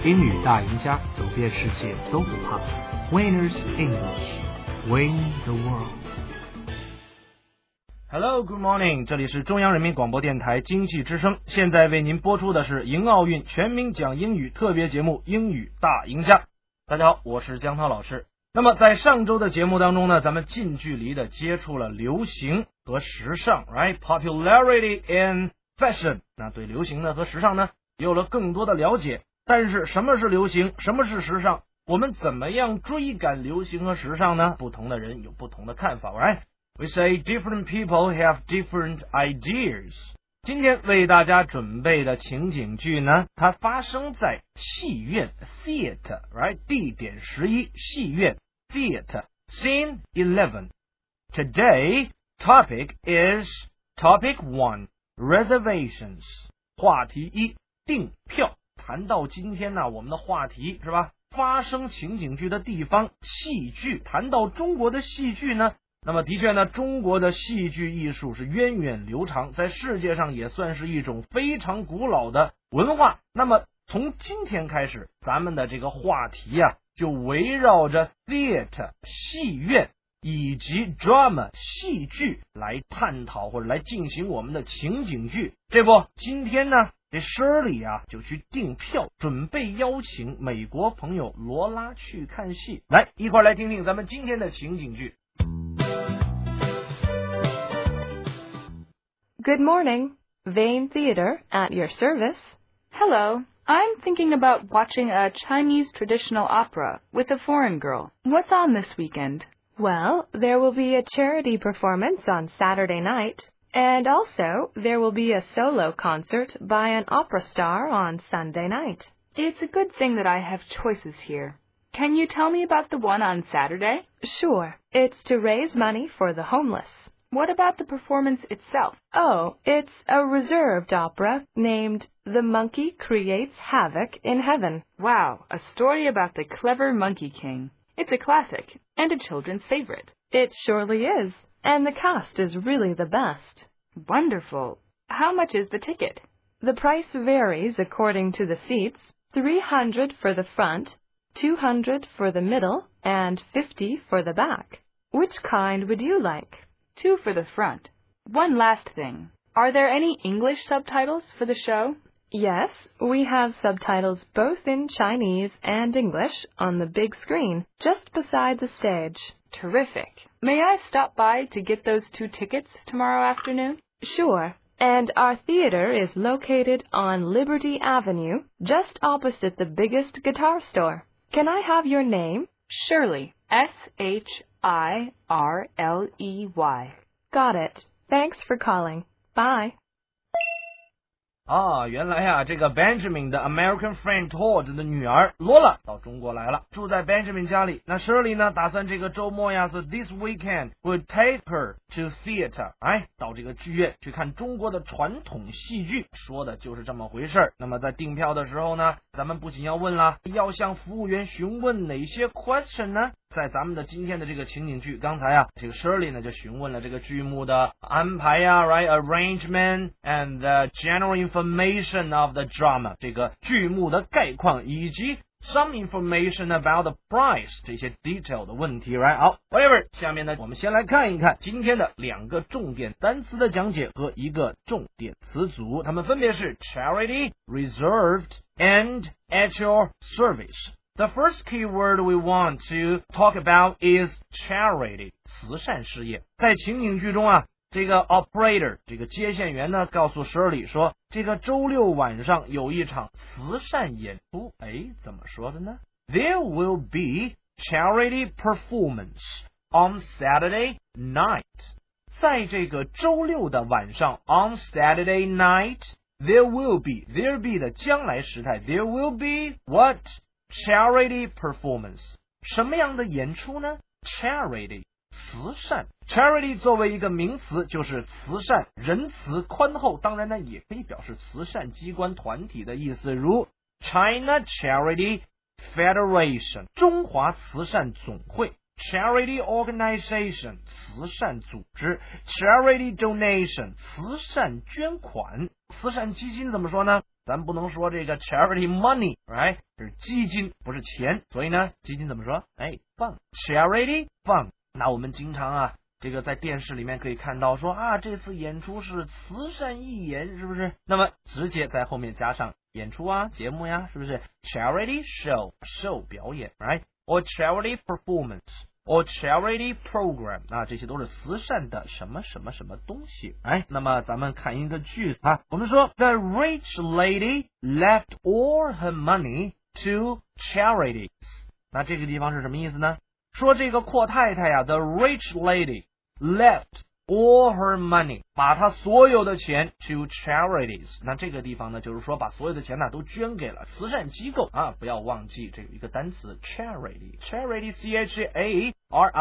英语大赢家，走遍世界都不怕。Winners English, win the world. Hello, good morning. 这里是中央人民广播电台经济之声，现在为您播出的是迎奥运全民讲英语特别节目《英语大赢家》。大家好，我是江涛老师。那么在上周的节目当中呢，咱们近距离的接触了流行和时尚 ，right? Popularity and fashion. 那对流行呢和时尚呢有了更多的了解。但是什么是流行，什么是时尚？我们怎么样追赶流行和时尚呢？不同的人有不同的看法 ，right? We say different people have different ideas. 今天为大家准备的情景剧呢，它发生在戏院 theater, right? 地点11，戏院 theater. Scene 11. Today, topic is topic 1, reservations. 话题1，订票。谈到今天呢，我们的话题是吧？发生情景剧的地方，戏剧。谈到中国的戏剧呢，那么的确呢，中国的戏剧艺术是源远流长，在世界上也算是一种非常古老的文化。那么从今天开始，咱们的这个话题啊，就围绕着 theater 戏院以及 drama 戏剧来探讨或者来进行我们的情景剧。这不，今天呢，这 Shirley 啊就去订票，准备邀请美国朋友罗拉去看戏。来，一块来听听咱们今天的情景剧。 Good morning. Vane Theatre at your service. Hello. I'm thinking about watching a Chinese traditional opera with a foreign girl. What's on this weekend? Well, there will be a charity performance on Saturday night, and also there will be a solo concert by an opera star on Sunday night. It's a good thing that I have choices here. Can you tell me about the one on Saturday? Sure. It's to raise money for the homeless. What about the performance itself? Oh, it's a reserved opera named The Monkey Creates Havoc in Heaven. Wow, a story about the clever Monkey King. It's a classic and a children's favorite. It surely is, and the cast is really the best. Wonderful. How much is the ticket? The price varies according to the seats. $300 for the front, $200 for the middle, and $50 for the back. Which kind would you like? 2 for the front. One last thing. Are there any English subtitles for the show? Yes, we have subtitles both in Chinese and English on the big screen just beside the stage. Terrific. May I stop by to get those 2 tickets tomorrow afternoon? Sure. And our theater is located on Liberty Avenue, just opposite the biggest guitar store. Can I have your name? Shirley. Shirley. Got it. Thanks for calling. Bye. 原来呀，这个 Benjamin 的 American friend Todd 的女儿罗拉到中国来了，住在 Benjamin 家里。那 Shirley 呢，打算这个周末呀， so this weekend will take her to theater， 到这个剧院去看中国的传统戏剧，说的就是这么回事儿。那么在订票的时候呢，咱们不仅要问了，要向服务员询问哪些 question 呢？在咱们的今天的这个情景剧，刚才啊，这个 Shirley 呢就询问了这个剧目的安排呀 ，right arrangement and general information of the drama， 这个剧目的概况以及 some information about the price 这些 detail 的问题 ，right？ 好 ，whatever。下面呢，我们先来看一看今天的2个重点单词的讲解和1个重点词组，它们分别是 charity、reserved and at your service。The first key word we want to talk about is charity， 慈善事业。在情景剧中啊，这个 operator 这个接线员呢，告诉 Shirley 说，这个周六晚上有一场慈善演出。怎么说的呢？ There will be charity performance on Saturday night。在这个周六的晚上 on Saturday night，there will be 的将来时态 there will be what？Charity performance， 什么样的演出呢？ Charity， 慈善。Charity 作为一个名词，就是慈善、仁慈、宽厚，当然呢，也可以表示慈善机关团体的意思，如 China Charity Federation， 中华慈善总会。Charity organization， 慈善组织。Charity donation， 慈善捐款。慈善基金怎么说呢咱不能说这个 charity money right 是基金不是钱，所以呢基金怎么说fund charity fund。 那我们经常啊这个在电视里面可以看到说啊这次演出是慈善义演，是不是？那么直接在后面加上演出啊节目呀，是不是 charity show 表演 right or charity performance or charity program 啊，这些都是慈善的什么什么什么东西。那么咱们看一个句子啊，我们说 The rich lady left all her money to charities。 那这个地方是什么意思呢？说这个阔太太呀 The rich lady left all her money 把她所有的钱 to charities。 那这个地方呢就是说把所有的钱呢都捐给了慈善机构啊，不要忘记这有一个单词 charity charity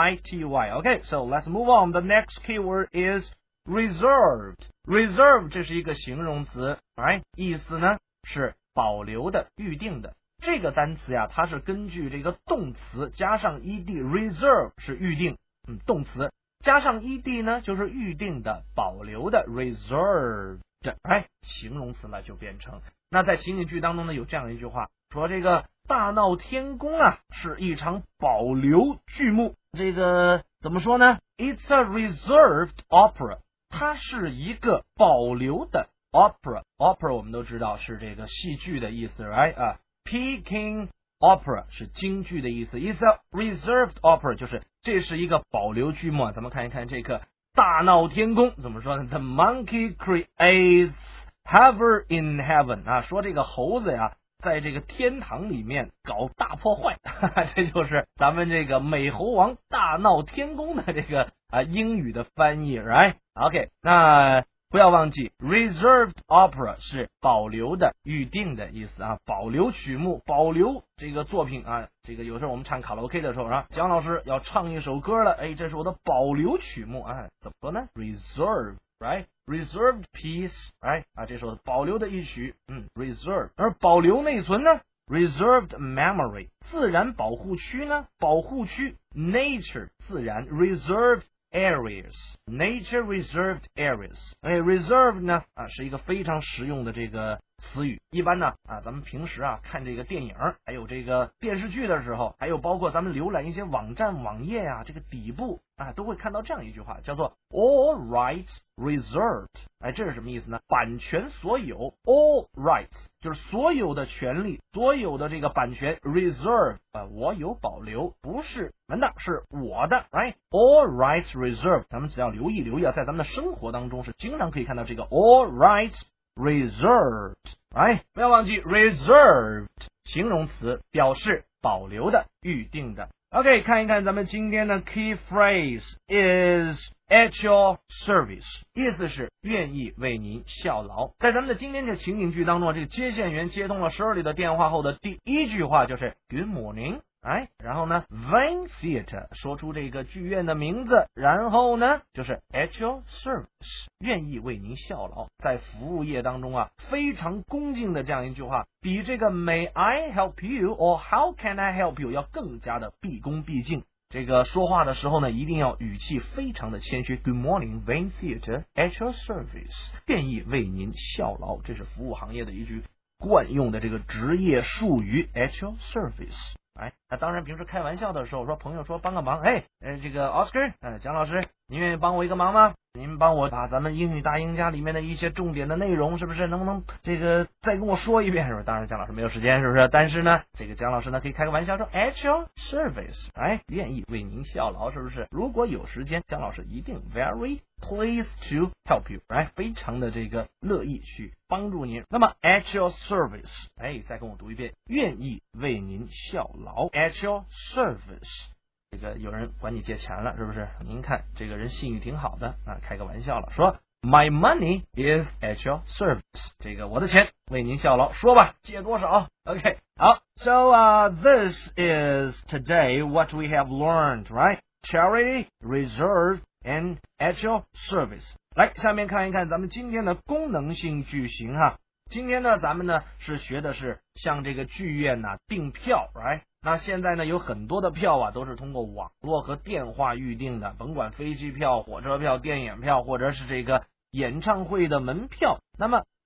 okay so let's move on. The next keyword is reserved. Reserved 这是一个形容词 right 意思呢是保留的预定的。这个单词呀它是根据这个动词加上 ed reserve 是预定动词加上 ed 呢就是预定的保留的 reserved形容词了就变成。那在情景剧当中呢有这样一句话说这个大闹天宫啊是一场保留剧目。这个怎么说呢？ It's a reserved opera 它是一个保留的 opera 我们都知道是这个戏剧的意思 right Peking opera 是京剧的意思 It's a reserved opera 就是这是一个保留剧目。咱们看一看这个大闹天宫怎么说呢？ The monkey creates havoc in heaven 啊，说这个猴子呀在这个天堂里面搞大破坏这就是咱们这个美猴王大闹天宫的这个英语的翻译 right OK 那不要忘记 reserved opera 是保留的预定的意思啊，保留曲目保留这个作品啊。这个有时候我们唱卡拉 OK 的时候啊，蒋老师要唱一首歌了这是我的保留曲目怎么说呢？ reserved right reserved piece right 这是我保留的一曲reserved。 而保留内存呢 reserved memory。 自然保护区呢保护区 nature 自然 reserved areas nature reserved areas reserved 呢是一个非常实用的这个词语。一般呢咱们平时看这个电影还有这个电视剧的时候，还有包括咱们浏览一些网站网页这个底部都会看到这样一句话叫做 all rights reserved。 这是什么意思呢？版权所有 all rights 就是所有的权利所有的这个版权 reserved 我有保留不是人的是我的 right all rights reserved。 咱们只要留意在咱们的生活当中是经常可以看到这个 all rights reserved。 不要忘记 reserved 形容词表示保留的预定的。 OK 看一看咱们今天的 key phrase is at your service 意思是愿意为您效劳。在咱们的今天的情景剧当中这个接线员接通了Shirley的电话后的第一句话就是 Good morning然后呢 Vane Theatre 说出这个剧院的名字，然后呢就是 at your service 愿意为您效劳。在服务业当中非常恭敬的这样一句话，比这个 May I help you or How can I help you 要更加的毕恭毕敬。这个说话的时候呢一定要语气非常的谦虚。 Good morning Vane Theatre at your service 愿意为您效劳，这是服务行业的一句惯用的这个职业术语 at your service。那当然平时开玩笑的时候说朋友说帮个忙这个 Oscar 蒋老师您愿意帮我一个忙吗？您帮我把咱们英语大赢家里面的一些重点的内容是不是能不能这个再跟我说一遍是不是？当然蒋老师没有时间是不是？但是呢这个蒋老师呢可以开个玩笑说 at your service 愿意为您效劳，是不是？如果有时间蒋老师一定 very pleased to help you 非常的这个乐意去帮助您。那么 at your service 再跟我读一遍，愿意为您效劳 at your service。这个有人管你借钱了是不是？您看这个人信誉挺好的开个玩笑了说 My money is at your service 这个我的钱为您效劳，说吧借多少 OK 好 So this is today what we have learned right Charity, reserve and at your service 来下面看一看咱们今天的功能性句型今天呢咱们呢是学的是像这个剧院订票 right那现在呢有很多的票都是通过网络和电话预订的，甭管飞机票火车票电影票或者是这个演唱会的门票。那么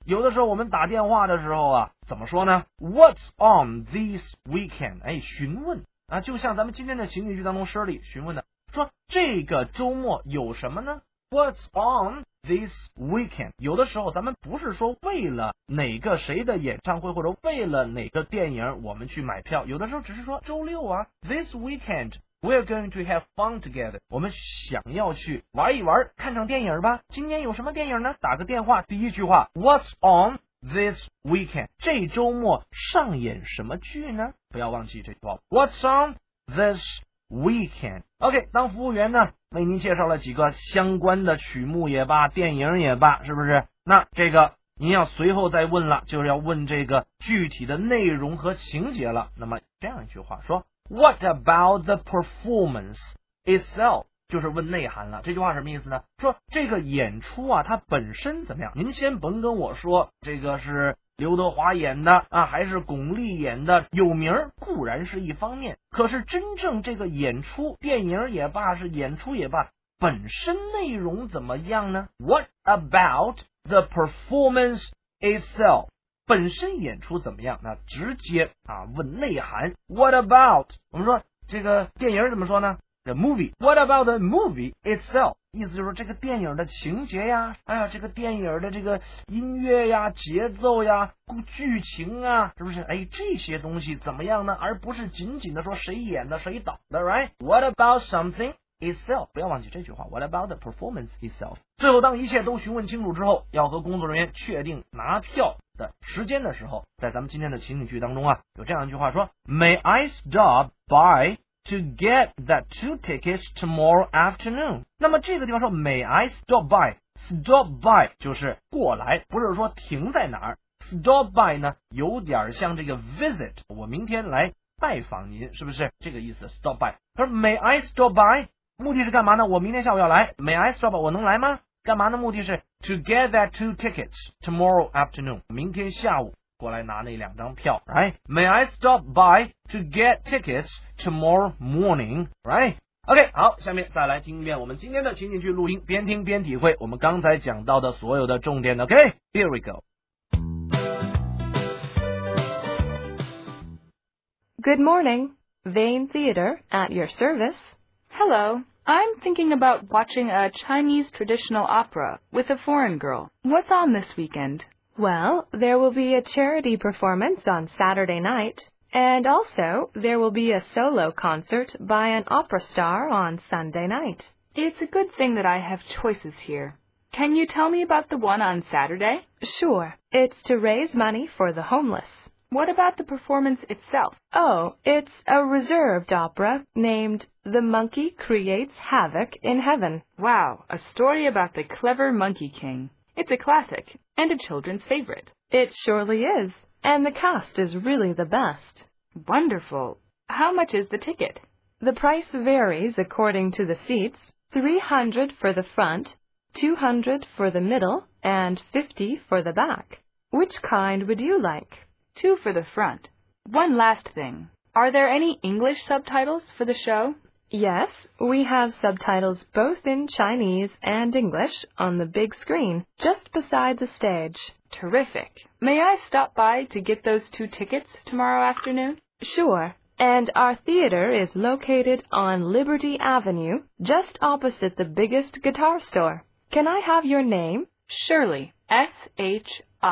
有的时候我们打电话的时候啊，怎么说呢？ What's on this weekend？ 哎，询问啊，就像咱们今天的情景剧当中 Shirley 询问的，说这个周末有什么呢？ What's on this weekend？ 有的时候咱们不是说为了哪个谁的演唱会或者为了哪个电影我们去买票，有的时候只是说周六啊 This weekend we're going to have fun together， 我们想要去玩一玩，看场电影吧。今天有什么电影呢？打个电话，第一句话 What's on this weekend？ 这周末上演什么剧呢？不要忘记这句话 What's on this weekend？ OK， 当服务员呢为您介绍了几个相关的曲目也罢，电影也罢，是不是？那这个您要随后再问了，就是要问这个具体的内容和情节了。那么这样一句话说 What about the performance itself？ 就是问内涵了。这句话什么意思呢？说这个演出啊它本身怎么样，您先甭跟我说这个是刘德华演的啊，还是巩俐演的，有名固然是一方面，可是真正这个演出，电影也罢，是演出也罢，本身内容怎么样呢？ What about the performance itself？ 本身演出怎么样？那直接啊问内涵 What about？ 我们说这个电影怎么说呢？ The movie。 What about the movie itself？ 意思就是说这个电影的情节呀，这个电影的这个音乐呀，节奏呀，剧情啊，是不是？这些东西怎么样呢？而不是仅仅的说谁演的谁导的 right？ What about something itself？ 不要忘记这句话 What about the performance itself？ 最后当一切都询问清楚之后，要和工作人员确定拿票的时间的时候，在咱们今天的情景剧当中啊，有这样一句话说 May I stop by to get that 2 tickets tomorrow afternoon？ 那么这个地方说 May I stop by？ Stop by 就是过来，不是说停在哪儿。 Stop by 呢有点像这个 visit， 我明天来拜访您，是不是这个意思？ Stop by。 他说 May I stop by？ 目的是干嘛呢？我明天下午要来。 May I stop by？ 我能来吗？干嘛呢？目的是 to get that 2 tickets tomorrow afternoon， 明天下午过来拿那2张票 right？ May I stop by to get tickets tomorrow morning right？ OK， 好，下面再来听一遍我们今天的情景剧录音，边听边体会我们刚才讲到的所有的重点。 OK， here we go。 Good morning. Vane Theatre at your service. Hello. I'm thinking about watching a Chinese traditional opera with a foreign girl. What's on this weekend? Well, there will be a charity performance on Saturday night, and also there will be a solo concert by an opera star on Sunday night. It's a good thing that I have choices here. Can you tell me about the one on Saturday? Sure. It's to raise money for the homeless. What about the performance itself? Oh, it's a reserved opera named The Monkey Creates Havoc in Heaven. Wow, a story about the clever Monkey King. It's a classic and a children's favorite. It surely is, and the cast is really the best. Wonderful. How much is the ticket? The price varies according to the seats, 300 for the front, 200 for the middle, and 50 for the back. Which kind would you like? 2 for the front. One last thing. Are there any English subtitles for the show? Yes, we have subtitles both in Chinese and English on the big screen just beside the stage. Terrific. May I stop by to get those 2 tickets tomorrow afternoon? Sure. And our theater is located on Liberty Avenue, just opposite the biggest guitar store. Can I have your name? Shirley. Shirley.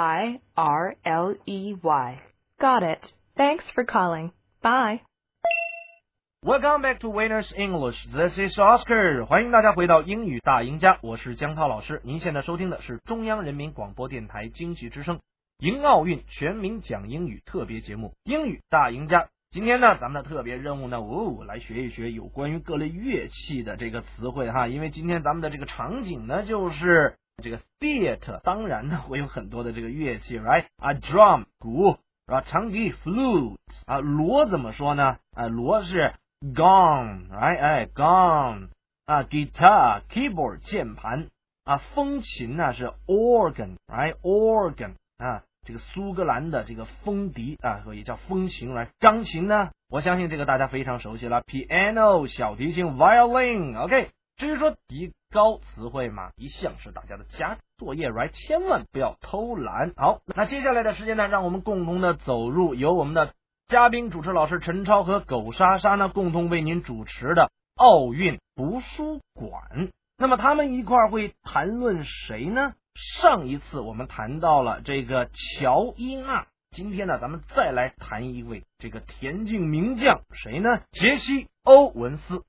Got it. Thanks for calling. Bye. Welcome back to Winners English. This is Oscar. 欢迎大家回到英语大赢家，我是江涛老师。您现在收听的是中央人民广播电台经济之声迎奥运全民讲英语特别节目英语大赢家。今天呢，咱们的特别任务呢，来学一学有关于各类乐器的这个词汇哈。因为今天咱们的这个场景呢，就是这个 theater， 当然呢会有很多的这个乐器 ，right？ drum 鼓，长笛 flute， 锣怎么说呢？锣是 gong，right？ gong， guitar keyboard 键盘，风琴呢是 organ，right？ organ， 这个苏格兰的这个风笛所以叫风琴来。钢琴呢，我相信这个大家非常熟悉了 ，piano 小提琴 violin，OK。 至于说提高词汇嘛，一向是大家的家作业 right， 千万不要偷懒。好，那接下来的时间呢，让我们共同的走入由我们的嘉宾主持老师陈超和狗莎莎呢共同为您主持的奥运图书馆。那么他们一块儿会谈论谁呢？上一次我们谈到了这个乔伊娜，今天呢咱们再来谈一位这个田径名将，谁呢？杰西·欧文斯。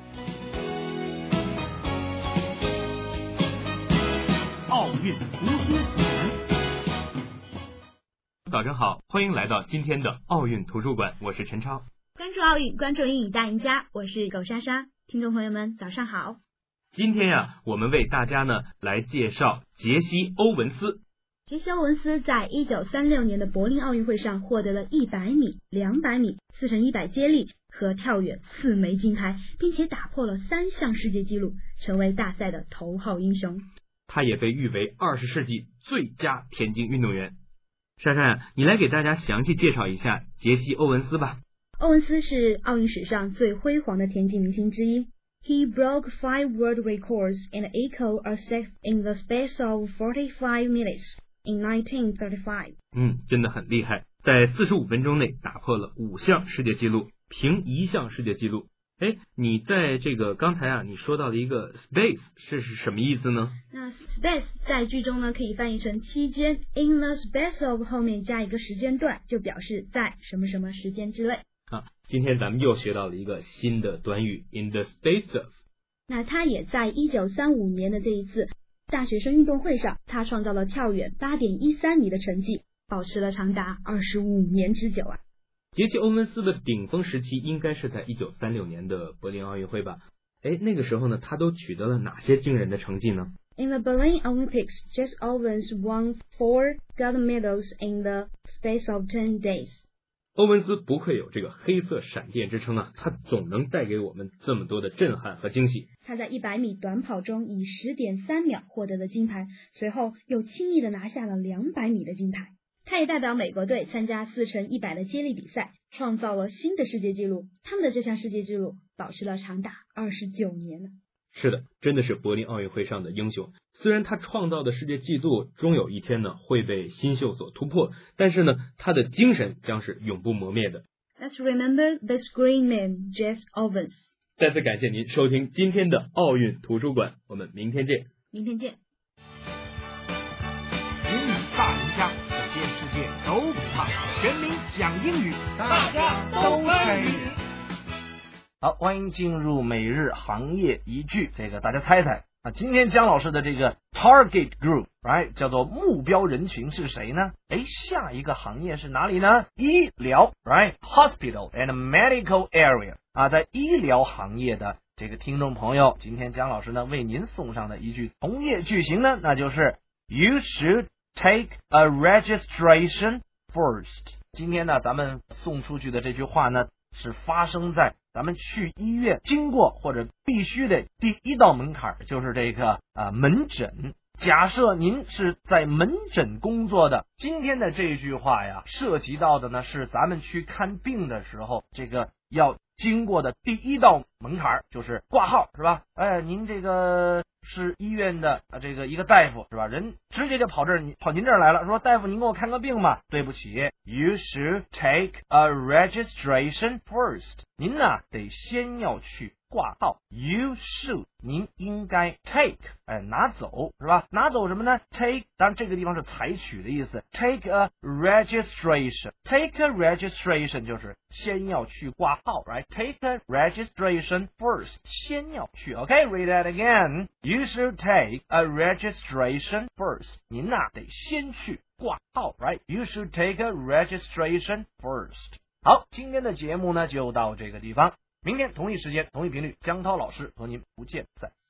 奥运图书馆，早上好，欢迎来到今天的奥运图书馆，我是陈超。 关注奥运，关注英语大赢家，我是狗莎莎。听众朋友们，早上好。 今天呀，我们为大家呢来介绍杰西·欧文斯。 杰西·欧文斯在1936年的柏林奥运会上获得了100米、200米、4×100接力和跳远4枚金牌，并且打破了3项世界纪录，成为大赛的头号英雄。 他也被誉为20世纪最佳田径运动员。莎莎，你来给大家详细介绍一下杰西·欧文斯吧。 欧文斯是奥运史上最辉煌的田径明星之一。He broke 5 world records and equaled a sixth in the space of 45 minutes in 1935. 真的很厉害，在45分钟内打破了5项世界纪录，平1项世界纪录。你在这个刚才你说到了一个 space 是什么意思呢？ 那 space 在句中呢可以翻译成期间 ，in the space of 后面加一个时间段，就表示在什么什么时间之内。 今天咱们又学到了一个新的短语 in the space of。 那他也在1935年的这一次大学生运动会上，他创造了跳远 8.13 米的成绩，保持了长达25年之久啊。 杰西·欧文斯的顶峰时期应该是在1936年的柏林奥运会吧？那个时候呢，他都取得了哪些惊人的成绩呢？ In the Berlin Olympics, Jesse Owens won 4 gold medals in the space of 10 days. 欧文斯不愧有这个黑色闪电之称啊，他总能带给我们这么多的震撼和惊喜。 他在100米短跑中以 10.3 秒获得了金牌，随后又轻易的拿下了200米的金牌。他也代表美国队参加4×100的接力比赛，创造了新的世界纪录。他们的这项世界纪录保持了长达29年呢。 是的，真的是柏林奥运会上的英雄。虽然他创造的世界纪录终有一天呢会被新秀所突破，但是呢，他的精神将是永不磨灭的。 Let's remember this great man, Jesse Owens. 再次感谢您收听今天的奥运图书馆，我们明天见。 明天见。 英语大赢家，走遍世界都不怕，全民讲英语，大家都参与。好，欢迎进入每日行业一句，这个大家猜猜今天姜老师的这个 target group right 叫做目标人群是谁呢？下一个行业是哪里呢？医疗 right hospital and medical area 在医疗行业的这个听众朋友，今天姜老师呢为您送上的一句同业句型呢，那就是 You should take a registration first。 今天呢咱们送出去的这句话呢是发生在咱们去医院经过或者必须的第一道门槛，就是这个门诊。假设您是在门诊工作的，今天的这句话呀，涉及到的呢是咱们去看病的时候，这个要经过的第一道门槛，就是挂号，是吧？您这个是医院的这个一个大夫，是吧？人直接就跑您这儿来了，说大夫您给我看个病吧。对不起 ，You should take a registration first。您呢得先要去挂号 ，You should， 您应该 take， 拿走是吧？拿走什么呢 ？Take， 当然这个地方是采取的意思 ，take a registration，take a registration 就是先要去挂号 ，right？Take a registration first， 先要去。OK，read that again。You should take a registration first。您呐得先去挂号 ，right？You should take a registration first。好，今天的节目呢就到这个地方。明天同一时间同一频率，江涛老师和您不见不散。